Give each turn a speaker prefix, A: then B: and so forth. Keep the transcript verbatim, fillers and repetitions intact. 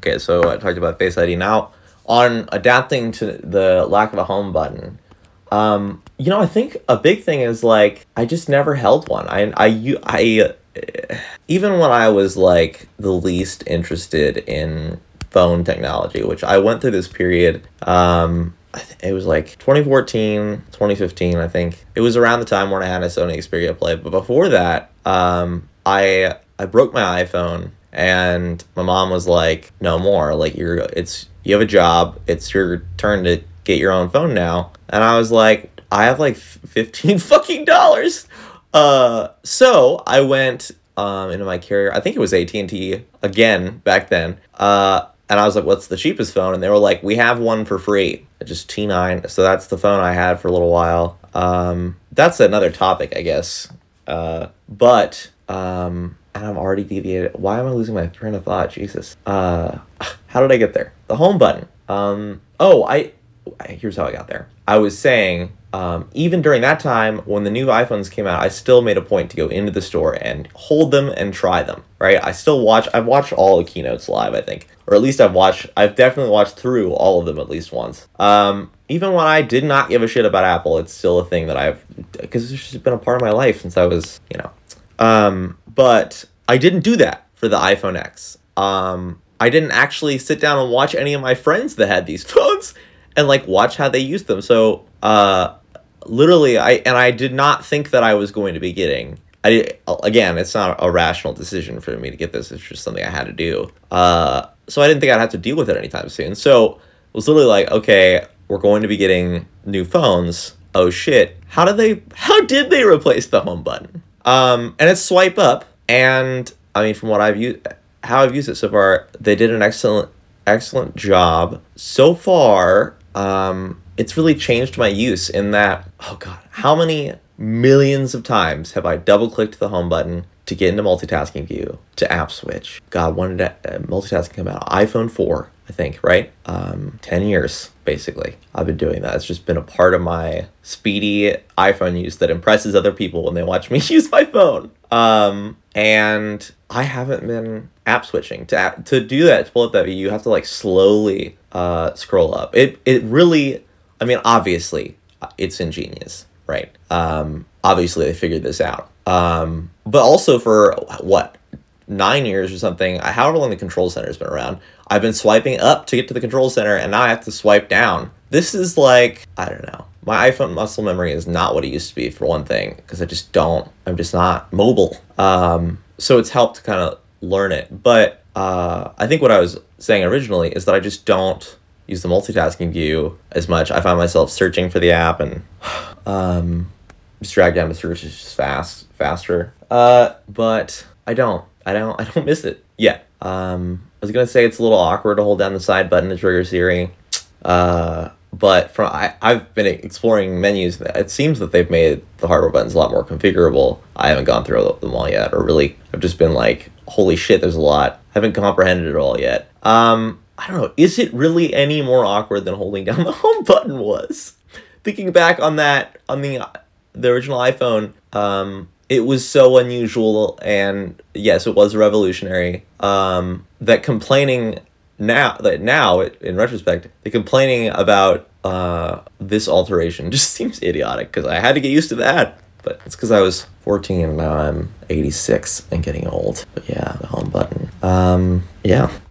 A: Okay, so I talked about Face I D. Now, on adapting to the lack of a home button, um, you know, I think a big thing is, like, I just never held one. I, I, u- I, uh, even when I was, like, the least interested in phone technology, which I went through this period, um, I th- it was like twenty fourteen, twenty fifteen, I think. It was around the time when I had a Sony Xperia Play, but before that, um, I, I broke my iPhone, and my mom was like, no more, like, you're, it's, you have a job, it's your turn to get your own phone now. And I was like, I have like fifteen fucking dollars. Uh, so I went, um, into my carrier, I think it was A T and T again back then. Uh, and I was like, what's the cheapest phone? And they were like, we have one for free, just T nine. So that's the phone I had for a little while. Um, that's another topic, I guess. Uh, but, um, and I'm already deviated. Why am I losing my train of thought? Jesus. Uh, how did I get there? The home button. Um, oh, I, here's how I got there. I was saying, um, even during that time, when the new iPhones came out, I still made a point to go into the store and hold them and try them, right? I still watch, I've watched all the keynotes live, I think. Or at least I've watched, I've definitely watched through all of them at least once. Um, even when I did not give a shit about Apple, it's still a thing that I've, because it's just been a part of my life since I was, you know. Um, but I didn't do that for the iPhone X. Um, I didn't actually sit down and watch any of my friends that had these phones and, like, watch how they used them. So, uh, literally, I, and I did not think that I was going to be getting, I, again, it's not a rational decision for me to get this. It's just something I had to do. Uh, so I didn't think I'd have to deal with it anytime soon. So it was literally like, okay, we're going to be getting new phones. Oh shit. How did they, how did they replace the home button? Um, and it's swipe up. And I mean, from what I've used, how I've used it so far, they did an excellent, excellent job. So far, um, it's really changed my use in that, oh God, how many millions of times have I double clicked the home button to get into multitasking view, to app switch? God, when did uh, multitasking come out? iPhone four, I think, right? Um, ten years, basically. I've been doing that. It's just been a part of my speedy iPhone use that impresses other people when they watch me use my phone. Um, and I haven't been app switching. To app, to do that, to pull up that view, you have to, like, slowly uh, scroll up. It it really, I mean, obviously, it's ingenious, right? Um, obviously, they figured this out. Um, but also for, what, nine years or something, however long the control center has been around, I've been swiping up to get to the control center, and now I have to swipe down. This is like, I don't know. My iPhone muscle memory is not what it used to be, for one thing, because I just don't, I'm just not mobile. Um, so it's helped to kind of learn it. But uh, I think what I was saying originally is that I just don't use the multitasking view as much. I find myself searching for the app and um, just drag down the search is just fast, faster. Uh, but I don't, I don't, I don't miss it yet. Um, I was gonna say it's a little awkward to hold down the side button to trigger Siri. Uh, but from I, I've been exploring menus. It seems that they've made the hardware buttons a lot more configurable. I haven't gone through them all yet, or really, I've just been like, holy shit, there's a lot. I haven't comprehended it all yet. Um, I don't know. Is it really any more awkward than holding down the home button was? Thinking back on that, on the the original iPhone, um, it was so unusual, and yes, it was revolutionary. Um, that complaining now, that now, in retrospect, the complaining about uh, this alteration just seems idiotic, because I had to get used to that. But it's because I was fourteen and now I'm eighty-six and getting old. But yeah, the home button. Um, yeah.